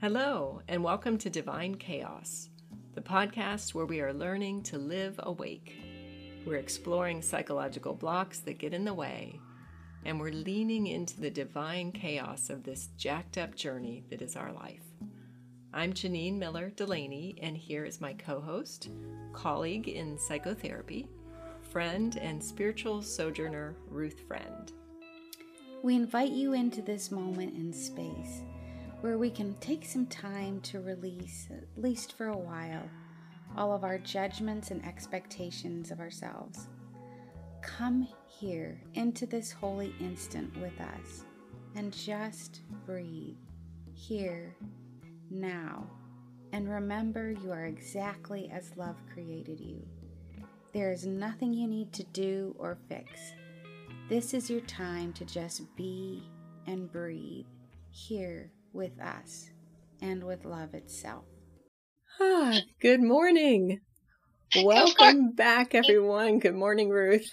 Hello, and welcome to Divine Chaos, the podcast where we are learning to live awake. We're exploring psychological blocks that get in the way, and we're leaning into the divine chaos of this jacked up journey that is our life. I'm Janine Miller Delaney, and here is my co-host, colleague in psychotherapy, friend and spiritual sojourner, Ruth Friend. We invite you into this moment in space where we can take some time to release, at least for a while, all of our judgments and expectations of ourselves. Come here into this holy instant with us and just breathe here, now, and remember you are exactly as love created you. There is nothing you need to do or fix. This is your time to just be and breathe here with us and with love itself. Good morning. Welcome back, everyone. Good morning, Ruth.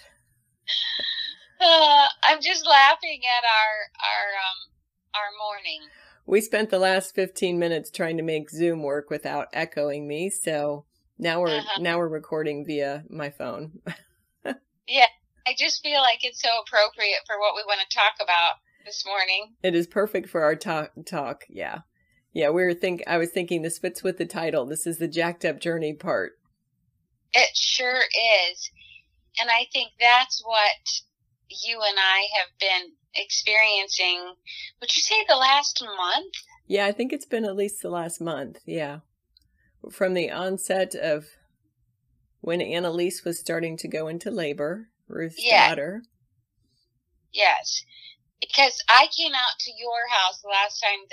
I'm just laughing at our morning. We spent the last 15 minutes trying to make Zoom work without echoing me, so now we're recording via my phone. Yeah, I just feel like it's so appropriate for what we want to talk about this morning. It is perfect for our talk. Yeah. I was thinking this fits with the title. This is the jacked up journey part. It sure is. And I think that's what you and I have been experiencing. Would you say the last month? Yeah, I think it's been at least the last month. Yeah. From the onset of when Annalise was starting to go into labor, Ruth's daughter. Yes. Because I came out to your house the last time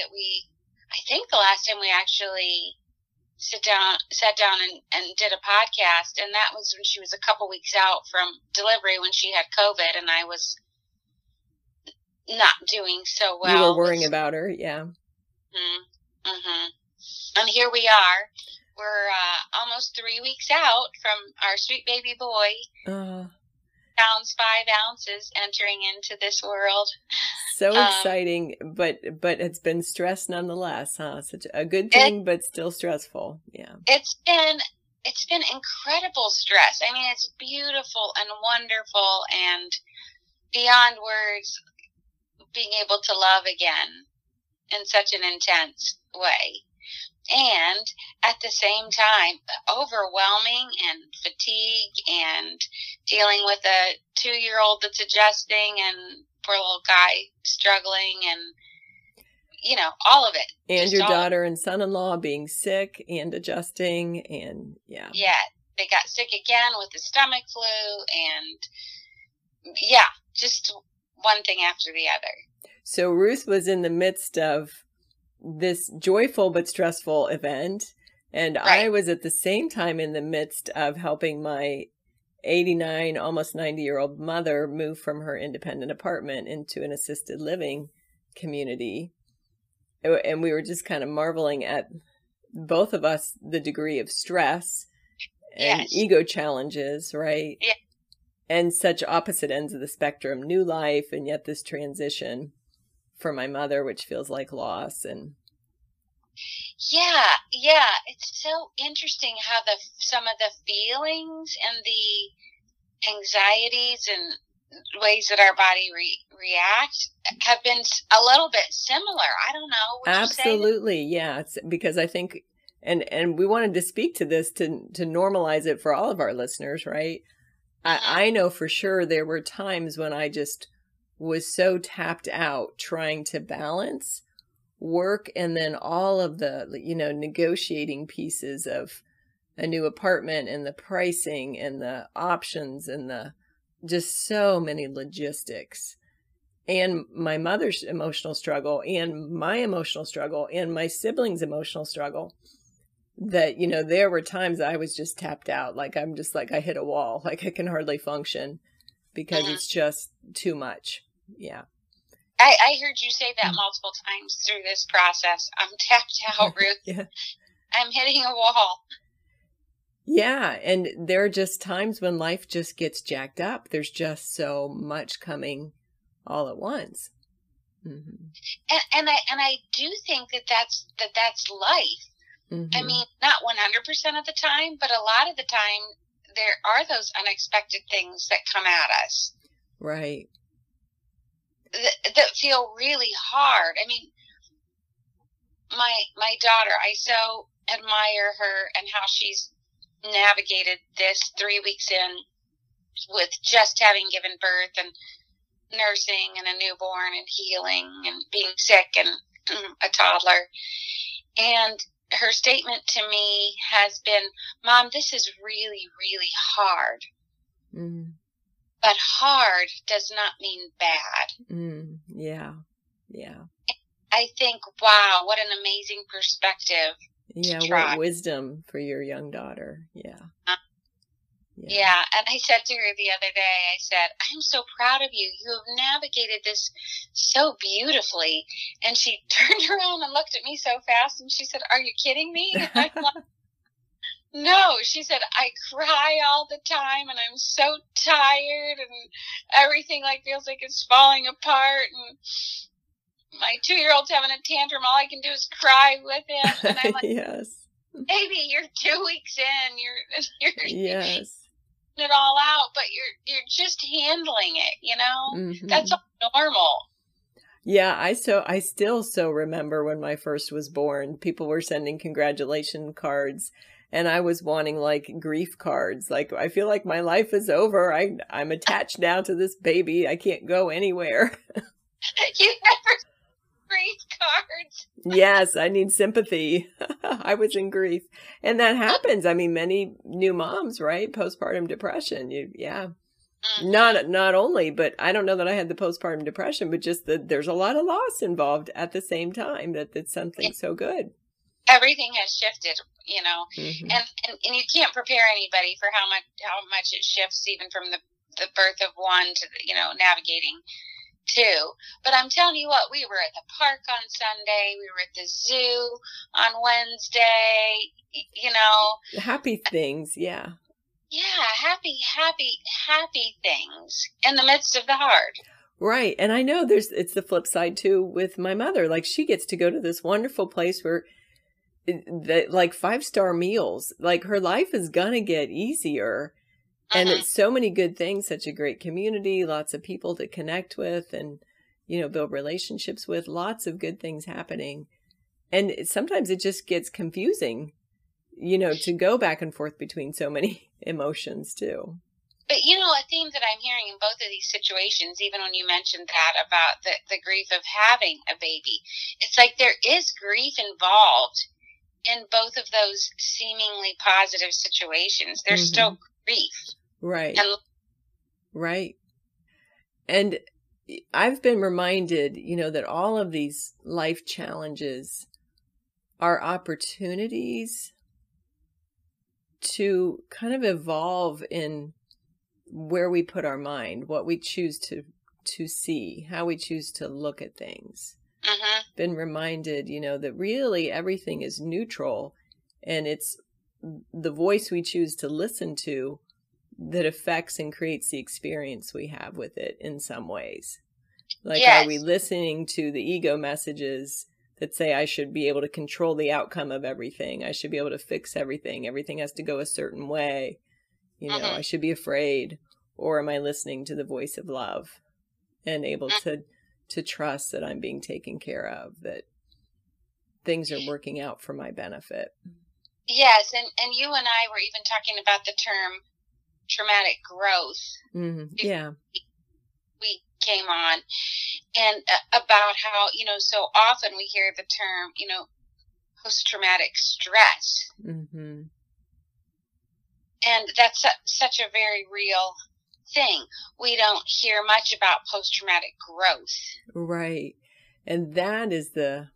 we actually sat down and did a podcast, and that was when she was a couple weeks out from delivery when she had COVID, and I was not doing so well. You were worrying about her, yeah. Mm-hmm. And here we are. We're almost 3 weeks out from our sweet baby boy. Pounds 5 ounces entering into this world. So exciting, but it's been stress nonetheless, huh? Such a good thing, but still stressful. Yeah. It's been incredible stress. I mean, it's beautiful and wonderful and beyond words, being able to love again in such an intense way. And at the same time, overwhelming and fatigue and dealing with a 2-year-old that's adjusting and poor little guy struggling and, all of it. And your daughter and son-in-law being sick and adjusting and yeah. Yeah, they got sick again with the stomach flu and just one thing after the other. So Ruth was in the midst of this joyful but stressful event, and right. I was at the same time in the midst of helping my 89, almost 90-year-old mother move from her independent apartment into an assisted living community. And we were just kind of marveling at both of us, the degree of stress and ego challenges, right? Yeah. And such opposite ends of the spectrum, new life, and yet this transition for my mother, which feels like loss. And it's so interesting how some of the feelings and the anxieties and ways that our body reacts have been a little bit similar. I don't know. Absolutely, yeah. It's because I think, and we wanted to speak to this to normalize it for all of our listeners, right? I know for sure there were times when I just was so tapped out trying to balance work and then all of the, negotiating pieces of a new apartment and the pricing and the options and the just so many logistics and my mother's emotional struggle and my emotional struggle and my siblings' emotional struggle that, there were times I was just tapped out. Like I'm just like I hit a wall, like I can hardly function because it's just too much. Yeah. I heard you say that multiple times through this process. I'm tapped out, Ruth. Yeah. I'm hitting a wall. Yeah. And there are just times when life just gets jacked up. There's just so much coming all at once. And I do think that's life. I mean, not 100% of the time, but a lot of the time there are those unexpected things that come at us. Right. That feel really hard. I mean, my daughter, I so admire her and how she's navigated this 3 weeks in with just having given birth and nursing and a newborn and healing and being sick and a toddler. And her statement to me has been, Mom, this is really, really hard. But hard does not mean bad. Yeah. Yeah. I think, wow, what an amazing perspective. Yeah, what wisdom for your young daughter. Yeah. Yeah, and I said to her the other day, I said, I'm so proud of you. You have navigated this so beautifully. And she turned around and looked at me so fast, and she said, are you kidding me? I'm like, no. She said, I cry all the time, and I'm so tired, and everything feels like it's falling apart, and my 2-year-old's having a tantrum. All I can do is cry with him. And I'm like, yes. Baby, you're 2 weeks in. You're yes. It all out, but you're just handling it, That's all normal. Yeah, I still so remember when my first was born, people were sending congratulation cards, and I was wanting grief cards. I feel like my life is over. I'm attached now to this baby. I can't go anywhere. You never grief cards. Yes, I need sympathy. I was in grief. And that happens. I mean, many new moms, right? Postpartum depression. Not only, but I don't know that I had the postpartum depression, but just that there's a lot of loss involved at the same time, that it's something so good. Everything has shifted, and you can't prepare anybody for how much it shifts, even from the birth of one to, navigating two. But I'm telling you what, we were at the park on Sunday, we were at the zoo on Wednesday, Happy things, yeah. Yeah, happy things in the midst of the hard. Right. And I know it's the flip side too with my mother. She gets to go to this wonderful place where 5-star meals, her life is gonna get easier. And it's so many good things, such a great community, lots of people to connect with and, build relationships with, lots of good things happening. And sometimes it just gets confusing, to go back and forth between so many emotions too. But, a theme that I'm hearing in both of these situations, even when you mentioned that about the grief of having a baby, it's there is grief involved in both of those seemingly positive situations. There's still grief. Right. Right. And I've been reminded, that all of these life challenges are opportunities to kind of evolve in where we put our mind, what we choose to see, how we choose to look at things. Been reminded, that really everything is neutral, and it's the voice we choose to listen to that affects and creates the experience we have with it in some ways. Yes. Are we listening to the ego messages that say I should be able to control the outcome of everything? I should be able to fix everything. Everything has to go a certain way. I should be afraid. Or am I listening to the voice of love and able to trust that I'm being taken care of, that things are working out for my benefit? Yes. And you and I were even talking about the term traumatic growth. Yeah. We came on and about how, so often we hear the term, post-traumatic stress. And that's such a very real thing. We don't hear much about post-traumatic growth. Right. And that is the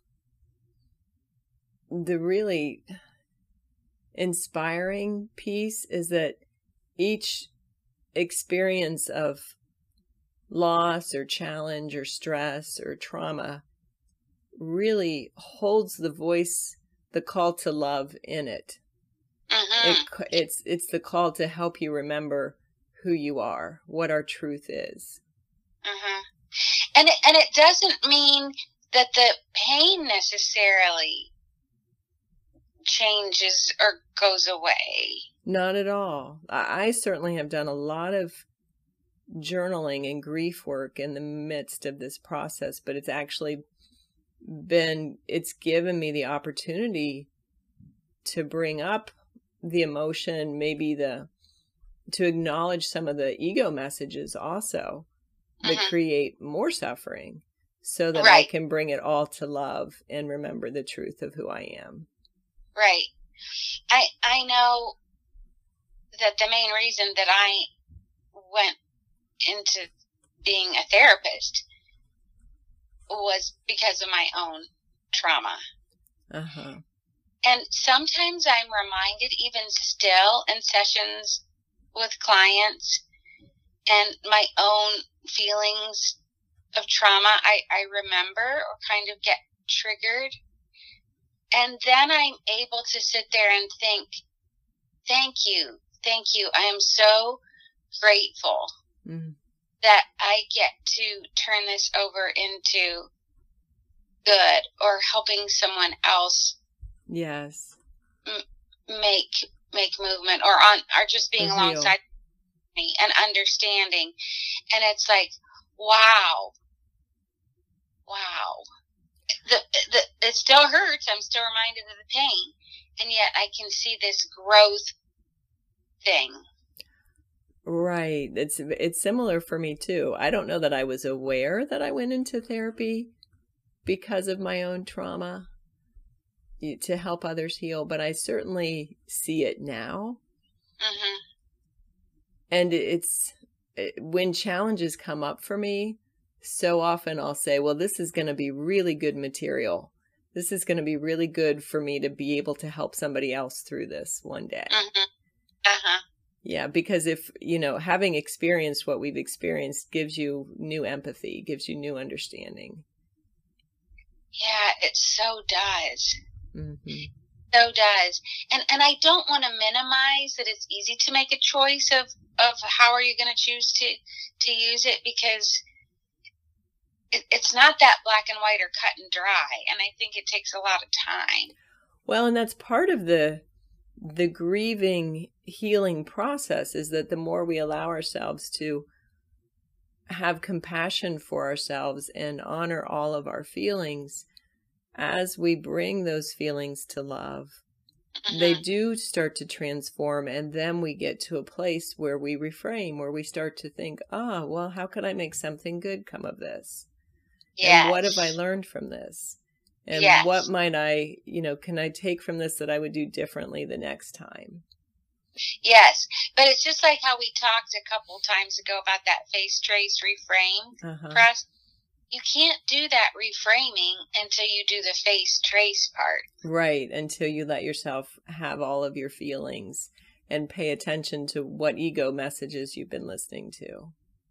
really inspiring piece, is that each experience of loss or challenge or stress or trauma really holds the voice, the call to love in it. It's the call to help you remember who you are, what our truth is. And it doesn't mean that the pain necessarily changes or goes away. Not at all. I certainly have done a lot of journaling and grief work in the midst of this process, but it's actually it's given me the opportunity to bring up the emotion, maybe to acknowledge some of the ego messages also that create more suffering, so that I can bring it all to love and remember the truth of who I am. Right. I know that the main reason that I went into being a therapist was because of my own trauma. And sometimes I'm reminded, even still in sessions with clients, and my own feelings of trauma, I remember or kind of get triggered. And then I'm able to sit there and think, thank you. I am so grateful that I get to turn this over into good, or helping someone else. Yes. Make movement, or just being alongside me and understanding. And it's like, wow. It still hurts. I'm still reminded of the pain, and yet I can see this growth thing. Right. It's similar for me too. I don't know that I was aware that I went into therapy because of my own trauma to help others heal, but I certainly see it now. And when challenges come up for me, so often I'll say, well, this is going to be really good material. This is going to be really good for me to be able to help somebody else through this one day. Yeah, because if, having experienced what we've experienced gives you new empathy, gives you new understanding. Yeah, it so does. So does. And I don't want to minimize that it's easy to make a choice of how are you going to choose to use it, because it's not that black and white or cut and dry. And I think it takes a lot of time. Well, and that's part of the grieving healing process, is that the more we allow ourselves to have compassion for ourselves and honor all of our feelings, as we bring those feelings to love, they do start to transform. And then we get to a place where we reframe, where we start to think, well, how could I make something good come of this? And what have I learned from this? And what might I, can I take from this that I would do differently the next time? Yes, but it's just like how we talked a couple times ago about that face, trace, reframe process. You can't do that reframing until you do the face, trace part. Right, until you let yourself have all of your feelings and pay attention to what ego messages you've been listening to.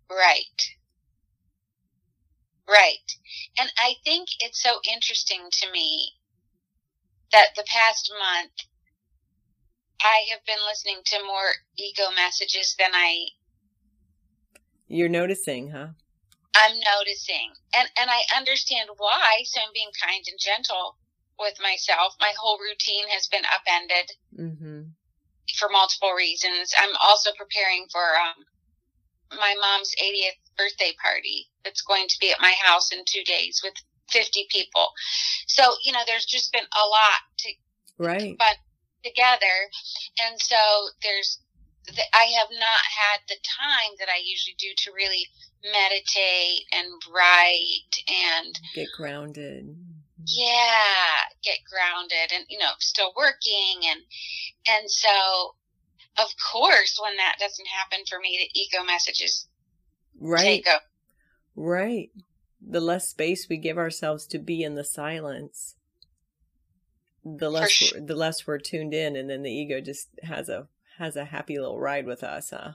Right. And I think it's so interesting to me that the past month I have been listening to more ego messages than You're noticing, huh? I'm noticing. And I understand why, so I'm being kind and gentle with myself. My whole routine has been upended for multiple reasons. I'm also preparing for my mom's 80th birthday party that's going to be at my house in 2 days with 50 people. So, there's just been a lot to put together. And so I have not had the time that I usually do to really meditate and write and get grounded. Get grounded and, still working. And so, of course, when that doesn't happen for me, the ego messages take over. Right. The less space we give ourselves to be in the silence, the less we're tuned in, and then the ego just has a happy little ride with us, huh?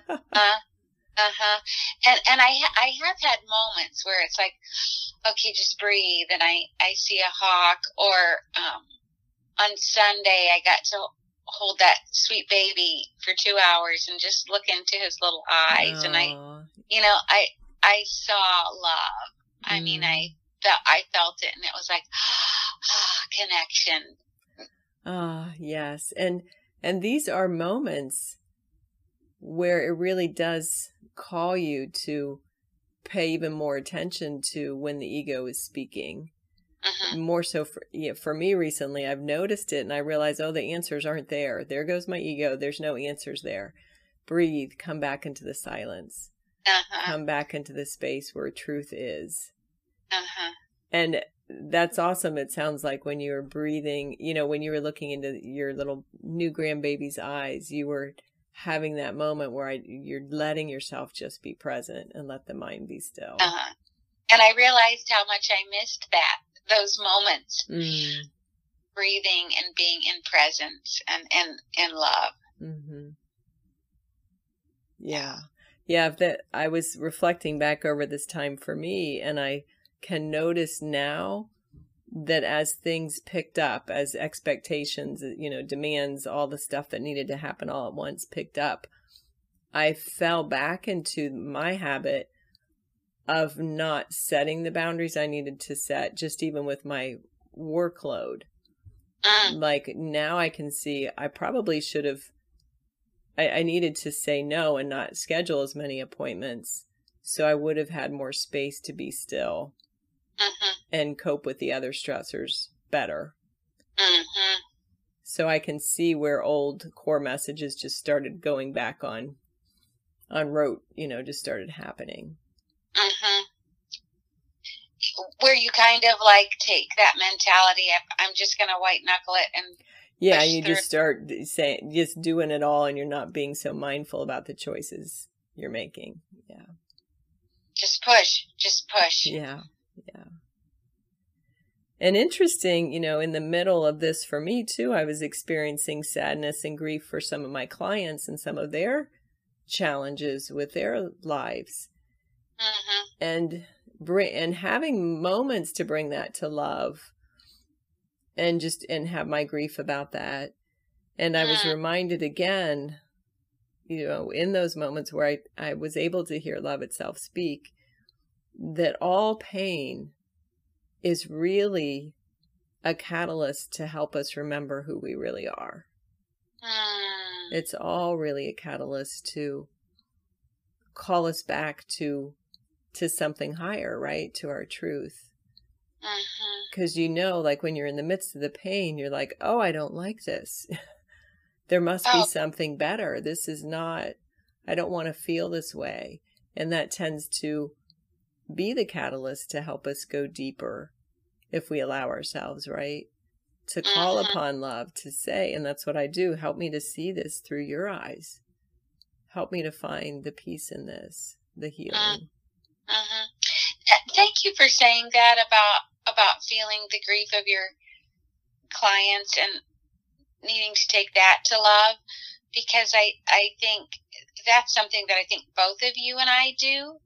And I have had moments where it's like, okay, just breathe, and I see a hawk, or on Sunday I got to hold that sweet baby for 2 hours and just look into his little eyes. Aww. And I saw love. I mean, I felt it, and it was like, connection. Ah, yes. And these are moments where it really does call you to pay even more attention to when the ego is speaking. More so for me recently, I've noticed it and I realize, oh, the answers aren't there. There goes my ego. There's no answers there. Breathe, come back into the silence. Come back into the space where truth is. And that's awesome. It sounds like when you were breathing, when you were looking into your little new grandbaby's eyes, you were having that moment where you're letting yourself just be present and let the mind be still. And I realized how much I missed those moments, breathing and being in presence and in love. Yeah. That I was reflecting back over this time for me, and I can notice now that as things picked up, as expectations, demands, all the stuff that needed to happen all at once picked up, I fell back into my habit of not setting the boundaries I needed to set, just even with my workload. Like now I can see I probably should have, I needed to say no and not schedule as many appointments. So I would have had more space to be still and cope with the other stressors better. So I can see where old core messages just started going back on rote, just started happening. Where you kind of like take that mentality of, I'm just going to white knuckle it and you just start just doing it all, and you're not being so mindful about the choices you're making. Yeah. Just push. Yeah. And interesting, in the middle of this for me too, I was experiencing sadness and grief for some of my clients and some of their challenges with their lives. And having moments to bring that to love and have my grief about that. And I was reminded again, in those moments where I was able to hear love itself speak, that all pain is really a catalyst to help us remember who we really are. It's all really a catalyst to call us back to something higher, right? To our truth. Because like when you're in the midst of the pain, you're like, oh, I don't like this. There must be something better. This is not, I don't want to feel this way. And that tends to be the catalyst to help us go deeper if we allow ourselves, right? To call upon love, to say, and that's what I do, help me to see this through your eyes. Help me to find the peace in this, the healing. Thank you for saying that about feeling the grief of your clients and needing to take that to love, because I think that's something that I think both of you and I do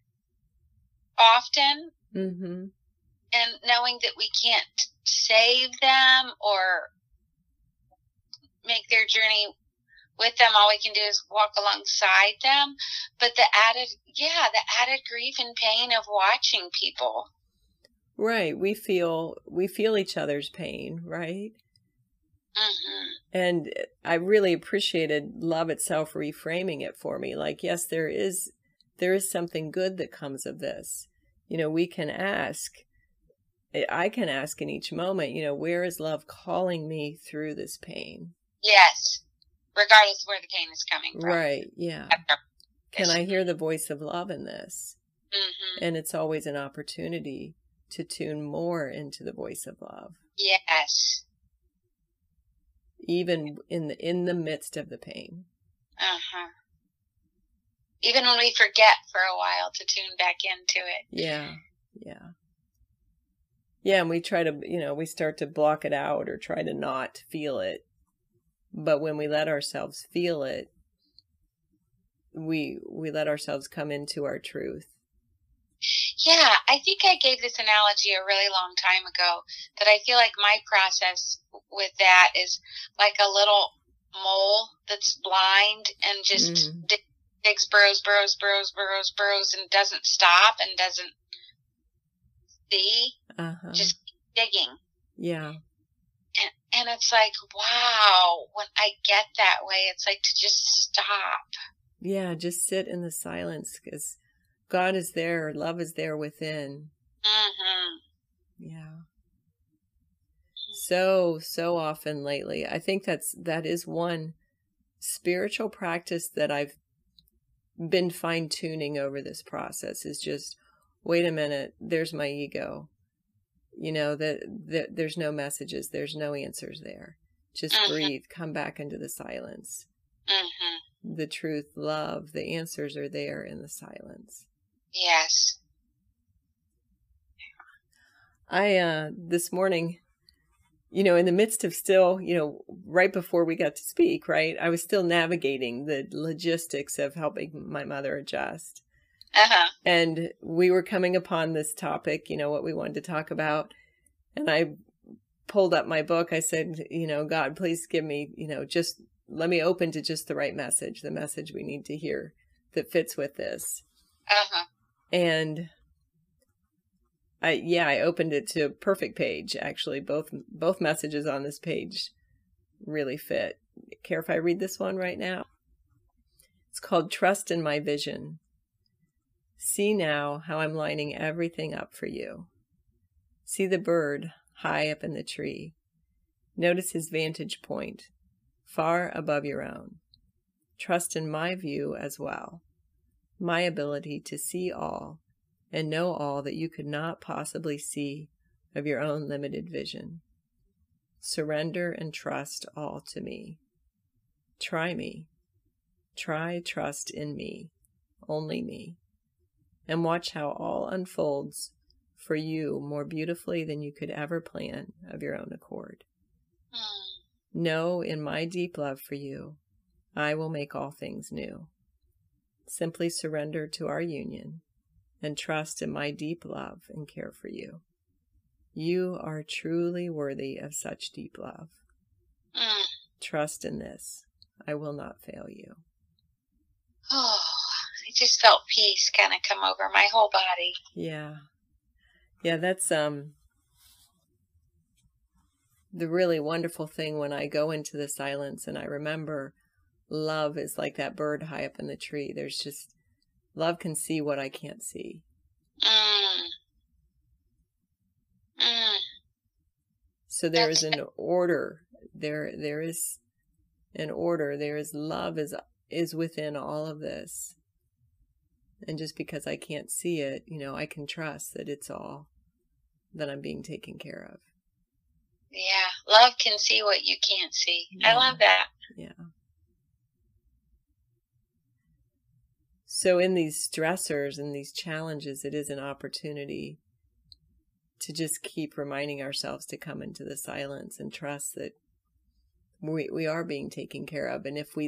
often. And knowing that we can't save them or make their journey with them, all we can do is walk alongside them. But the added grief and pain of watching people. Right. We feel each other's pain, right? And I really appreciated love itself reframing it for me. Like, yes, there is something good that comes of this. We can ask, I can ask in each moment, where is love calling me through this pain? Yes. Regardless of where the pain is coming from. Right, yeah. Can I hear the voice of love in this? And it's always an opportunity to tune more into the voice of love. Yes. Even in the midst of the pain. Even when we forget for a while to tune back into it. Yeah. And we try to, we start to block it out or try to not feel it. But when we let ourselves feel it, we let ourselves come into our truth. Yeah, I think I gave this analogy a really long time ago, that I feel like my process with that is like a little mole that's blind and just digs, burrows, and doesn't stop and doesn't see, just digging. Yeah. And it's like, wow, when I get that way, it's like to just stop. Yeah, just sit in the silence, because God is there, love is there within. Yeah. So often lately, I think that is one spiritual practice that I've been fine-tuning over this process, is just, wait a minute, there's my ego. That there's no messages, there's no answers there. Just breathe, come back into the silence. The truth, love, the answers are there in the silence. Yes. I, this morning, in the midst of still, right before we got to speak, right, I was still navigating the logistics of helping my mother adjust. And we were coming upon this topic, what we wanted to talk about. And I pulled up my book. I said, God, please give me, just let me open to just the right message, the message we need to hear that fits with this. And I opened it to a perfect page. Actually, both messages on this page really fit. Care if I read this one right now? It's called Trust in My Vision. See now how I'm lining everything up for you. See the bird high up in the tree. Notice his vantage point, far above your own. Trust in my view as well, my ability to see all and know all that you could not possibly see of your own limited vision. Surrender and trust all to me. Try me. Try trust in me, only me. And watch how all unfolds for you more beautifully than you could ever plan of your own accord. Know in my deep love for you, I will make all things new. Simply surrender to our union and trust in my deep love and care for you. You are truly worthy of such deep love. Trust in this. I will not fail you. Oh, I just felt peace kind of come over my whole body. Yeah. Yeah, that's the really wonderful thing when I go into the silence and I remember love is like that bird high up in the tree. There's just, love can see what I can't see. So there is an order. There is an order. There is love is within all of this. And just because I can't see it, I can trust that it's all, that I'm being taken care of. Yeah, love can see what you can't see. Yeah. I love that. Yeah. So in these stressors and these challenges, it is an opportunity to just keep reminding ourselves to come into the silence and trust that we are being taken care of. And if we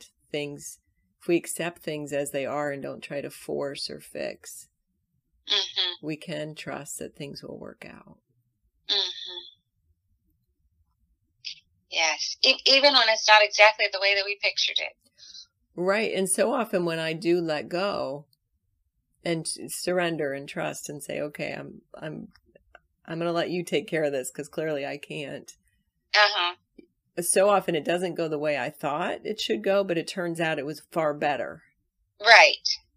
accept things as they are and don't try to force or fix, we can trust that things will work out. Yes, even when it's not exactly the way that we pictured it. Right, and so often when I do let go and surrender and trust and say, okay, I'm going to let you take care of this because clearly I can't. So often it doesn't go the way I thought it should go, but it turns out it was far better. Right.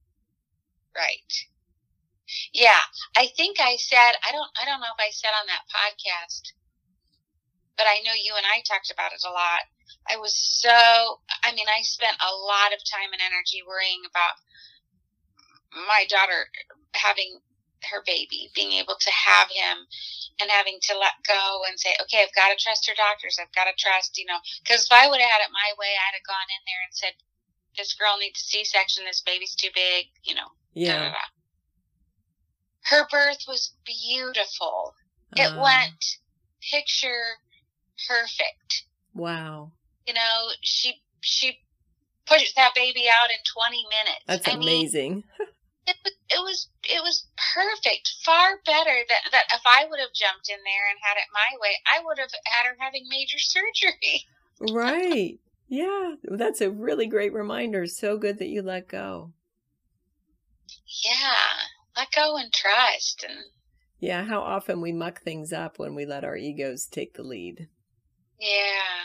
Yeah, I think I said, I don't know if I said on that podcast, but I know you and I talked about it a lot. I spent a lot of time and energy worrying about my daughter having her baby, being able to have him and having to let go and say, okay, I've got to trust her doctors. I've got to trust, because if I would have had it my way, I'd have gone in there and said, this girl needs a C-section. This baby's too big, Yeah. Her birth was beautiful. It went picture perfect. Wow. She pushed that baby out in 20 minutes. That's amazing. It was perfect. Far better that if I would have jumped in there and had it my way, I would have had her having major surgery. Right. Yeah, that's a really great reminder. So good that you let go. Yeah, let go and trust. And yeah, how often we muck things up when we let our egos take the lead. Yeah.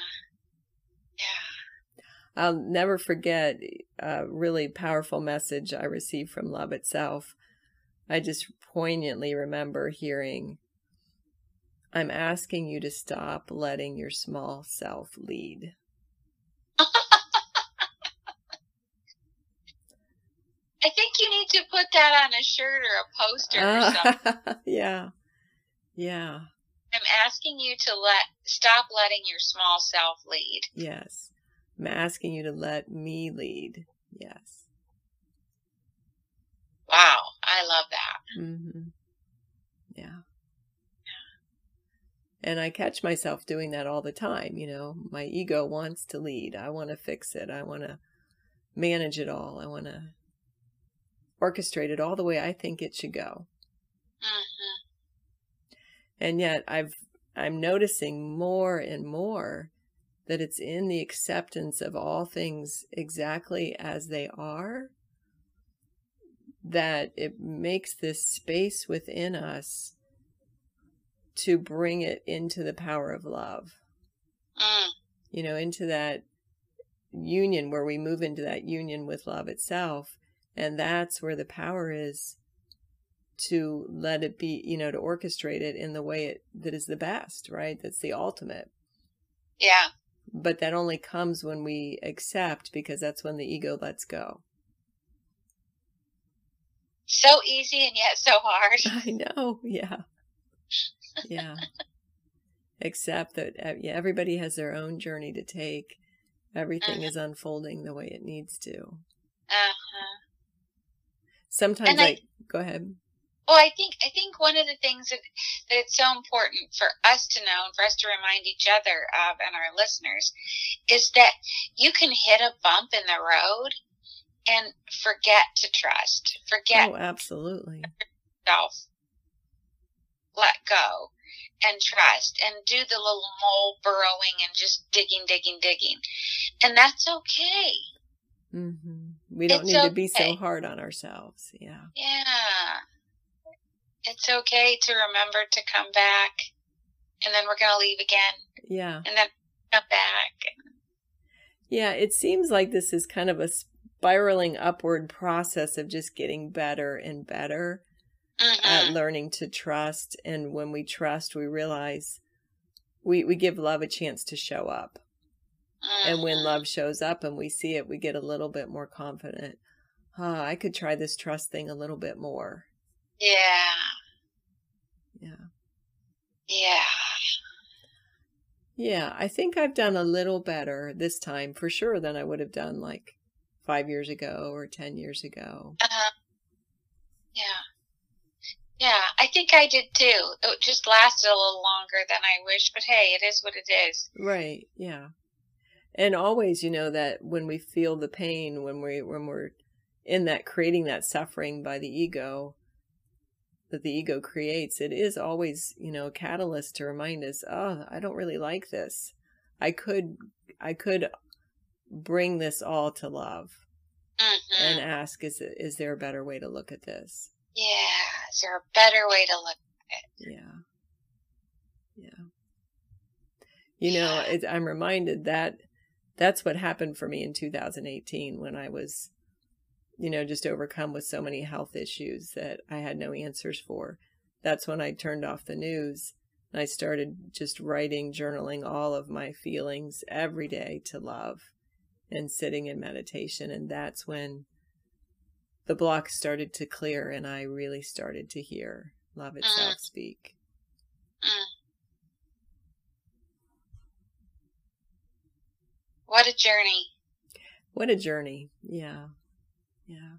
I'll never forget a really powerful message I received from Love Itself. I just poignantly remember hearing, I'm asking you to stop letting your small self lead. I think you need to put that on a shirt or a poster or something. Yeah. I'm asking you to stop letting your small self lead. Yes. I'm asking you to let me lead. Yes. Wow. I love that. Mm-hmm. Yeah. And I catch myself doing that all the time. My ego wants to lead. I want to fix it. I want to manage it all. I want to orchestrate it all the way I think it should go. Mm-hmm. And yet I'm noticing more and more that it's in the acceptance of all things exactly as they are that it makes this space within us to bring it into the power of love. Into that union where we move into that union with love itself. And that's where the power is to let it be, to orchestrate it in the way that is the best, right? That's the ultimate. Yeah. But that only comes when we accept, because that's when the ego lets go. So easy and yet so hard. I know. Yeah. Yeah. Accept that everybody has their own journey to take. Everything is unfolding the way it needs to. Uh-huh. Sometimes go ahead. Well, I think one of the things that it's so important for us to know and for us to remind each other of and our listeners is that you can hit a bump in the road and forget to trust. Forget. Oh, absolutely. Yourself. Let go and trust and do the little mole burrowing and just digging. And that's okay. Mm-hmm. We don't need to be so hard on ourselves. Yeah. Yeah. It's okay to remember to come back, and then we're going to leave again. Yeah. And then come back. Yeah, it seems like this is kind of a spiraling upward process of just getting better and better at learning to trust. And when we trust, we realize we give love a chance to show up. And when love shows up and we see it, we get a little bit more confident. I could try this trust thing a little bit more. Yeah. Yeah, I think I've done a little better this time, for sure, than I would have done like 5 years ago or 10 years ago. Yeah, I think I did too. It just lasted a little longer than I wish, but hey, it is what it is. Right, yeah. And always, that when we feel the pain, when we're in that, creating that suffering by the ego, that the ego creates, it is always, a catalyst to remind us, I don't really like this. I could bring this all to love and ask, is there a better way to look at this? Yeah. Is there a better way to look at it? Yeah. I'm reminded that that's what happened for me in 2018 when I was, just overcome with so many health issues that I had no answers for. That's when I turned off the news and I started just writing, journaling all of my feelings every day to love and sitting in meditation. And that's when the block started to clear and I really started to hear love itself speak. What a journey. What a journey. Yeah. Yeah.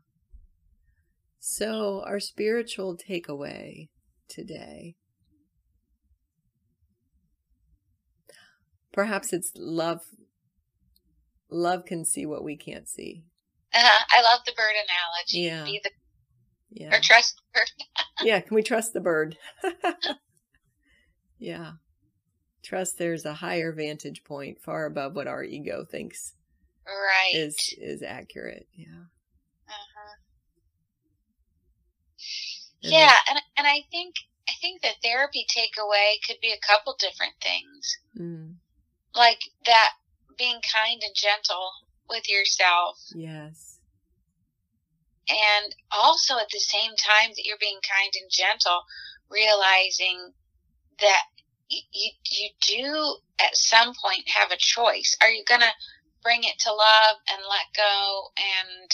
So our spiritual takeaway today, perhaps it's love. Love can see what we can't see. I love the bird analogy. Yeah. Or trust the bird. Yeah. Can we trust the bird? Yeah. trust there's a higher vantage point far above what our ego thinks Right. is accurate. Yeah. Uh-huh. And Yeah, and I think the therapy takeaway could be a couple different things. Like that, being kind and gentle with yourself. Yes. And also at the same time that you're being kind and gentle, realizing that you do at some point have a choice. Are you going to bring it to love and let go and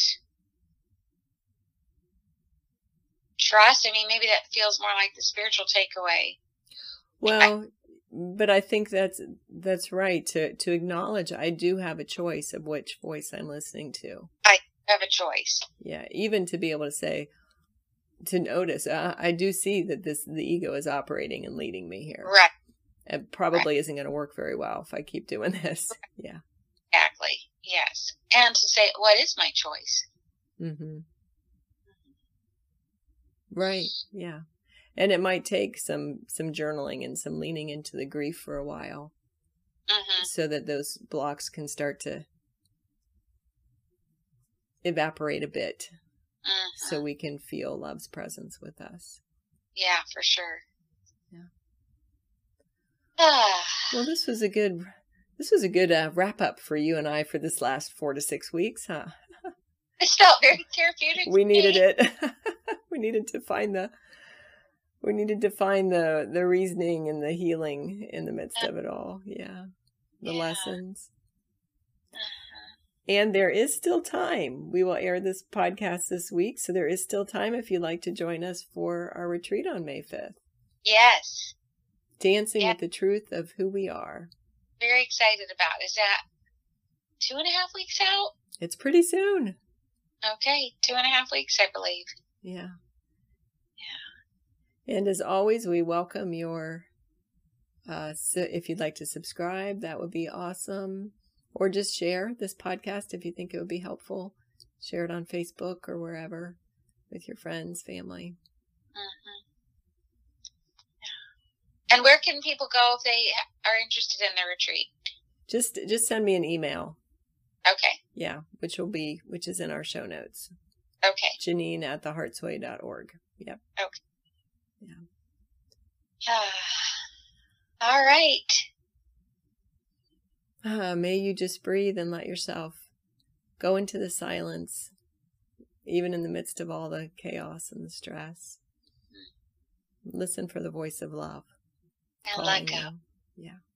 trust? I mean, maybe that feels more like the spiritual takeaway. Well, but I think that's right, to acknowledge I do have a choice of which voice I'm listening to. I have a choice. Yeah, even to be able to say, to notice, I do see that the ego is operating and leading me here. Right. It probably isn't going to work very well if I keep doing this. Yeah. Exactly. Yes. And to say, what is my choice? Mm-hmm. Right. Yeah. And it might take some journaling and some leaning into the grief for a while, so that those blocks can start to evaporate a bit, so we can feel love's presence with us. Yeah, for sure. Yeah. Ah. Well, this was a good wrap up for you and I for this last 4 to 6 weeks, huh? It felt very therapeutic. We needed it. We needed to find the reasoning and the healing in the midst of it all. Yeah. The lessons. And there is still time. We will air this podcast this week, so there is still time if you'd like to join us for our retreat on May 5th. Yes. Dancing with the truth of who we are. Very excited about. Is that 2.5 weeks out? It's pretty soon. Okay, 2.5 weeks, I believe. Yeah. Yeah. And as always, we welcome your, so if you'd like to subscribe, that would be awesome. Or just share this podcast if you think it would be helpful. Share it on Facebook or wherever with your friends, family. And where can people go if they are interested in the retreat? Just send me an email. Okay. Yeah, which is in our show notes. Okay. Janine@theheartsway.org. Yep. Okay. Yeah. All right. May you just breathe and let yourself go into the silence, even in the midst of all the chaos and the stress. Listen for the voice of love. And let go. Yeah.